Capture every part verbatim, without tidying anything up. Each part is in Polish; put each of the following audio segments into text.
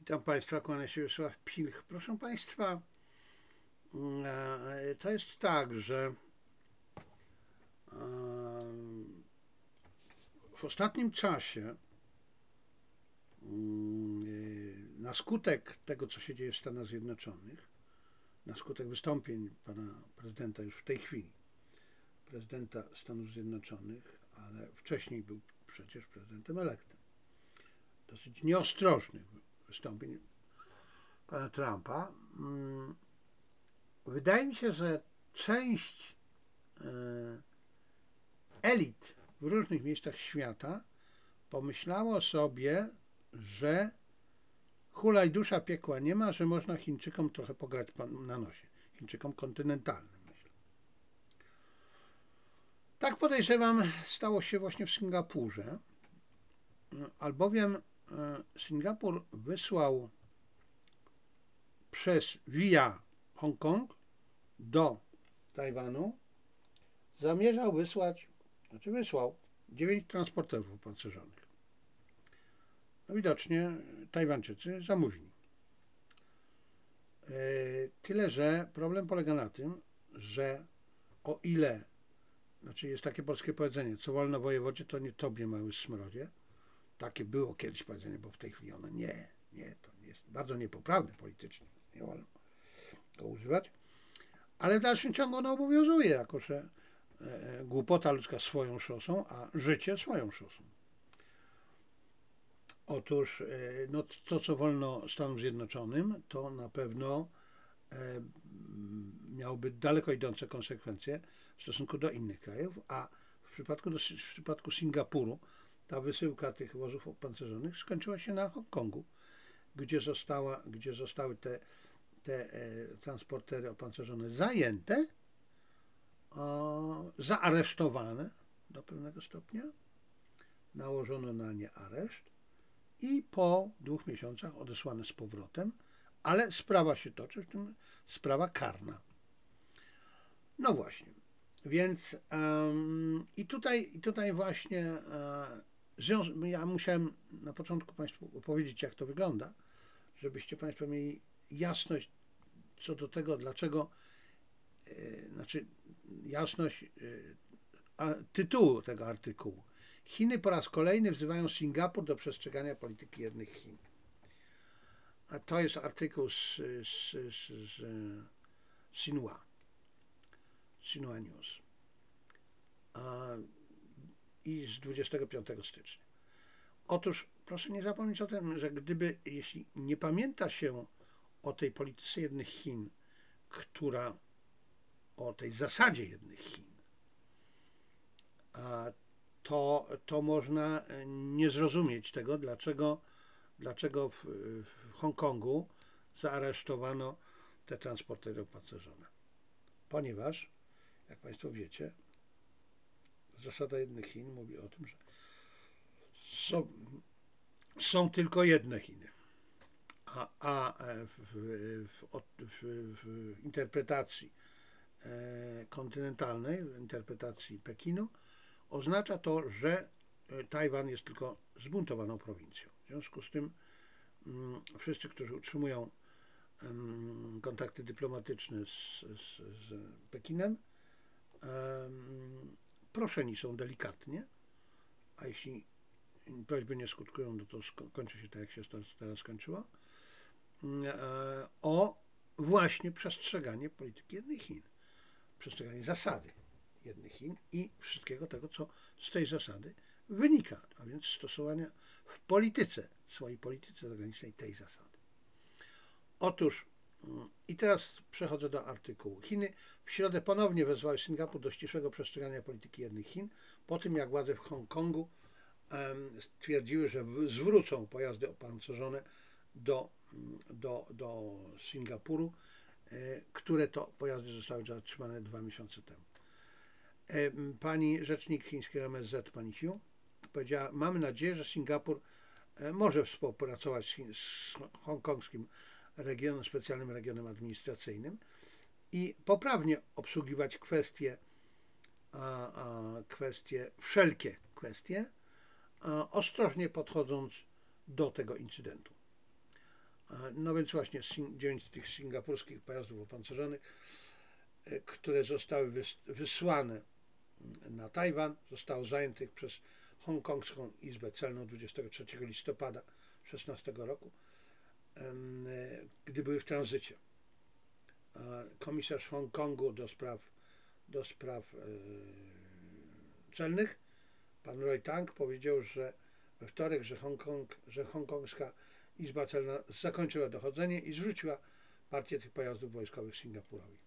Witam Państwa, kłania się Wiesław Pilch. Proszę Państwa, to jest tak, że w ostatnim czasie na skutek tego, co się dzieje w Stanach Zjednoczonych, na skutek wystąpień pana prezydenta już w tej chwili, prezydenta Stanów Zjednoczonych, ale wcześniej był przecież prezydentem elektem, dosyć nieostrożnych wystąpień pana Trumpa, wydaje mi się, że część elit w różnych miejscach świata pomyślało sobie, że hulaj dusza, piekła nie ma, że można Chińczykom trochę pograć na nosie. Chińczykom kontynentalnym, myślę. Tak podejrzewam, stało się właśnie w Singapurze, albowiem Singapur wysłał przez via Hongkong do Tajwanu, zamierzał wysłać, znaczy wysłał dziewięć transporterów opancerzonych. No widocznie Tajwańczycy zamówili. Tyle, że problem polega na tym, że o ile, znaczy jest takie polskie powiedzenie, co wolno wojewodzie, to nie tobie, mały smrodzie. Takie było kiedyś powiedzenie, bo w tej chwili ono nie, nie, to jest bardzo niepoprawne politycznie, nie wolno go używać. Ale w dalszym ciągu ono obowiązuje, jako że głupota ludzka swoją szosą, a życie swoją szosą. Otóż no, to, co wolno Stanom Zjednoczonym, to na pewno miałoby daleko idące konsekwencje w stosunku do innych krajów, a w przypadku, w przypadku Singapuru ta wysyłka tych wozów opancerzonych skończyła się na Hongkongu, gdzie, została, gdzie zostały te, te transportery opancerzone zajęte, o, zaaresztowane do pewnego stopnia, nałożono na nie areszt i po dwóch miesiącach odesłane z powrotem, ale sprawa się toczy, w tym sprawa karna. No właśnie, więc um, i, tutaj, i tutaj właśnie um, ja musiałem na początku Państwu opowiedzieć, jak to wygląda, żebyście Państwo mieli jasność co do tego, dlaczego, e, znaczy jasność e, a, tytułu tego artykułu. Chiny po raz kolejny wzywają Singapur do przestrzegania polityki jednych Chin. A to jest artykuł z, z, z, z Xinhua, Xinhua News a, i z dwudziestego piątego stycznia. Otóż proszę nie zapomnieć o tym, że gdyby, jeśli nie pamięta się o tej polityce jednych Chin, która, o tej zasadzie jednych Chin, a, to, to można nie zrozumieć tego, dlaczego, dlaczego w, w Hongkongu zaaresztowano te transportery opancerzone. Ponieważ, jak Państwo wiecie, zasada jednych Chin mówi o tym, że są, są tylko jedne Chiny, a, a w, w, w, w interpretacji kontynentalnej, w interpretacji Pekinu, oznacza to, że Tajwan jest tylko zbuntowaną prowincją. W związku z tym wszyscy, którzy utrzymują kontakty dyplomatyczne z, z, z Pekinem, proszeni są delikatnie, a jeśli prośby nie skutkują, no to kończy się tak, jak się teraz skończyło, o właśnie przestrzeganie polityki jednych Chin, przestrzeganie zasady jednych Chin i wszystkiego tego, co z tej zasady wynika, a więc stosowania w polityce, swojej polityce zagranicznej tej zasady. Otóż, i teraz przechodzę do artykułu. Chiny w środę ponownie wezwały Singapur do ścisłego przestrzegania polityki jednych Chin, po tym jak władze w Hongkongu um, stwierdziły, że zwrócą pojazdy opancerzone do, do, do Singapuru, e, które to pojazdy zostały zatrzymane dwa miesiące temu. E, pani rzecznik chińskiego M S Z, pani Xiu, powiedziała, mamy nadzieję, że Singapur e, może współpracować z, z hongkongskim regionem, specjalnym regionem administracyjnym i poprawnie obsługiwać kwestie, a, a, kwestie wszelkie kwestie, a, ostrożnie podchodząc do tego incydentu. No więc właśnie dziewięć tych singapurskich pojazdów opancerzonych, które zostały wysłane na Tajwan, zostało zajętych przez Hongkongską Izbę Celną dwudziestego trzeciego listopada tysiąc dziewięćset szesnastego roku, gdy były w tranzycie. Komisarz Hongkongu do spraw, do spraw celnych, pan Roy Tang, powiedział, że we wtorek, że, Hongkong, że Hongkongska Izba Celna zakończyła dochodzenie i zwróciła partię tych pojazdów wojskowych Singapurowi.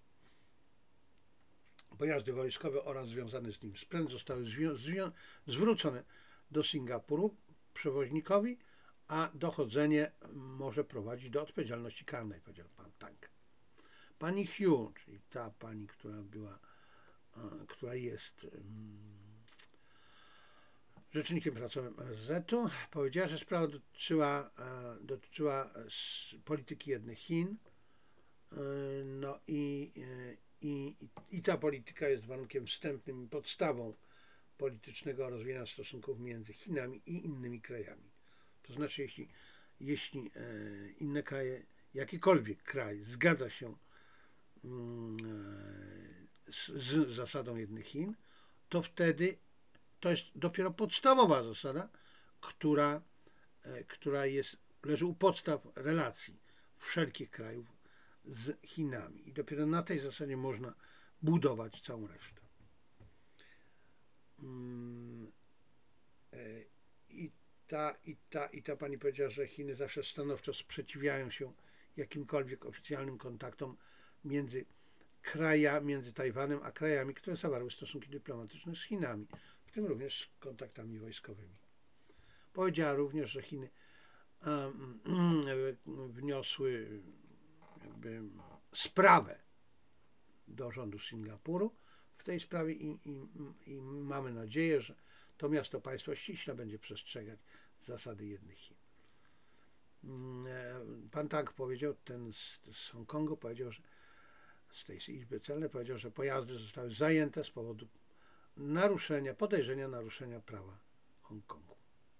Pojazdy wojskowe oraz związane z nim sprzęt zostały zwrócone do Singapuru przewoźnikowi, a dochodzenie może prowadzić do odpowiedzialności karnej, powiedział pan Tang. Pani Hu, czyli ta pani, która była, która jest rzecznikiem prasowym O N Z-u, powiedziała, że sprawa dotyczyła, dotyczyła polityki jednych Chin. No i, i, i ta polityka jest warunkiem wstępnym i podstawą politycznego rozwijania stosunków między Chinami i innymi krajami. To znaczy, jeśli, jeśli inne kraje, jakikolwiek kraj zgadza się z, z zasadą jednych Chin, to wtedy to jest dopiero podstawowa zasada, która, która jest, leży u podstaw relacji wszelkich krajów z Chinami. I dopiero na tej zasadzie można budować całą resztę. I ta, i ta, i ta pani powiedziała, że Chiny zawsze stanowczo sprzeciwiają się jakimkolwiek oficjalnym kontaktom między krajami, między Tajwanem a krajami, które zawarły stosunki dyplomatyczne z Chinami, w tym również z kontaktami wojskowymi. Powiedziała również, że Chiny um, wniosły jakby sprawę do rządu Singapuru w tej sprawie i, i, i mamy nadzieję, że to miasto państwo ściśle będzie przestrzegać zasady jednych Chin. Pan Tang powiedział, ten z, z Hongkongu powiedział, że z tej Izby Celnej powiedział, że pojazdy zostały zajęte z powodu naruszenia, podejrzenia naruszenia prawa Hongkongu.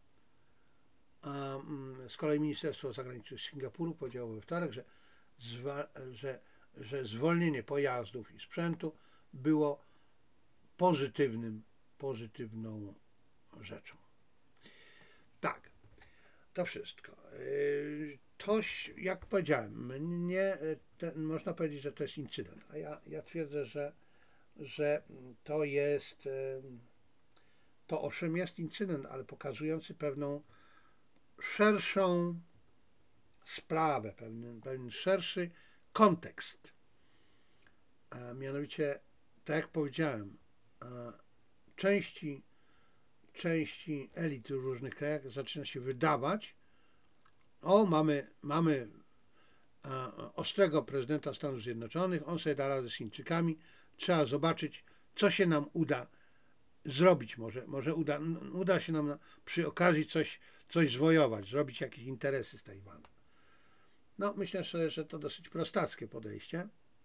A z kolei Ministerstwo Zagranicznych Singapuru powiedziało we wtorek, że, że, że zwolnienie pojazdów i sprzętu było pozytywnym, pozytywną rzeczą. Tak, to wszystko. To, jak powiedziałem, nie, ten, można powiedzieć, że to jest incydent, a ja, ja twierdzę, że, że to jest, to owszem jest incydent, ale pokazujący pewną szerszą sprawę, pewien, pewien szerszy kontekst. A mianowicie, tak jak powiedziałem, części, części elit w różnych krajach zaczyna się wydawać, o, mamy, mamy ostrego prezydenta Stanów Zjednoczonych, on sobie da radę z Chińczykami, trzeba zobaczyć, co się nam uda zrobić, może, może uda, uda się nam przy okazji coś, coś zwojować, zrobić jakieś interesy z Tajwanu. No, myślę sobie, że to dosyć prostackie podejście.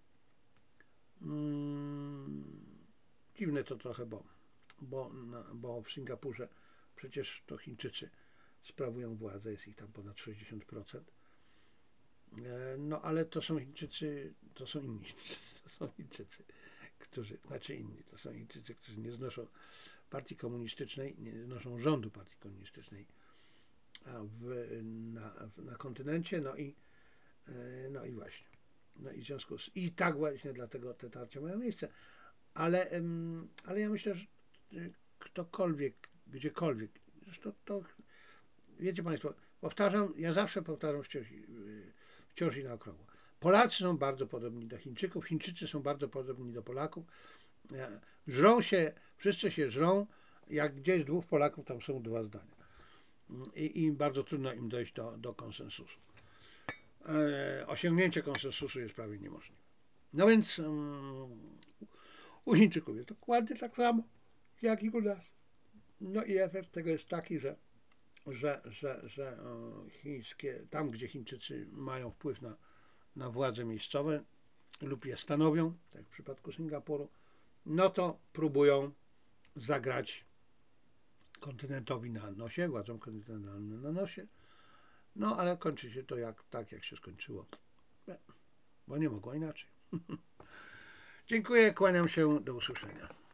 Hmm, dziwne to trochę, bo, bo, bo w Singapurze przecież to Chińczycy sprawują władzę, jest ich tam ponad sześćdziesiąt procent. No ale to są Chińczycy, to są inni, to są Chińczycy, którzy, znaczy inni, to są Chińczycy, którzy nie znoszą partii komunistycznej, nie znoszą rządu partii komunistycznej w, na, na kontynencie, no i, no i właśnie, no i w związku z, i tak właśnie dlatego te tarcia mają miejsce, ale, ale ja myślę, że ktokolwiek, gdziekolwiek, zresztą to, wiecie Państwo, powtarzam, ja zawsze powtarzam wciąż, wciąż i na okrągło. Polacy są bardzo podobni do Chińczyków, Chińczycy są bardzo podobni do Polaków. Żrą się, wszyscy się żrą, jak gdzieś dwóch Polaków, tam są dwa zdania. I, i bardzo trudno im dojść do, do konsensusu. E, osiągnięcie konsensusu jest prawie niemożliwe. No więc um, u Chińczyków jest dokładnie tak samo, jak i u nas. No i efekt tego jest taki, że że, że, że chińskie, tam gdzie Chińczycy mają wpływ na, na władze miejscowe lub je stanowią, tak jak w przypadku Singapuru, no to próbują zagrać kontynentowi na nosie, władzom kontynentalnym na nosie No, ale kończy się to jak, tak, jak się skończyło, bo nie mogło inaczej. Dziękuję, kłaniam się, do usłyszenia.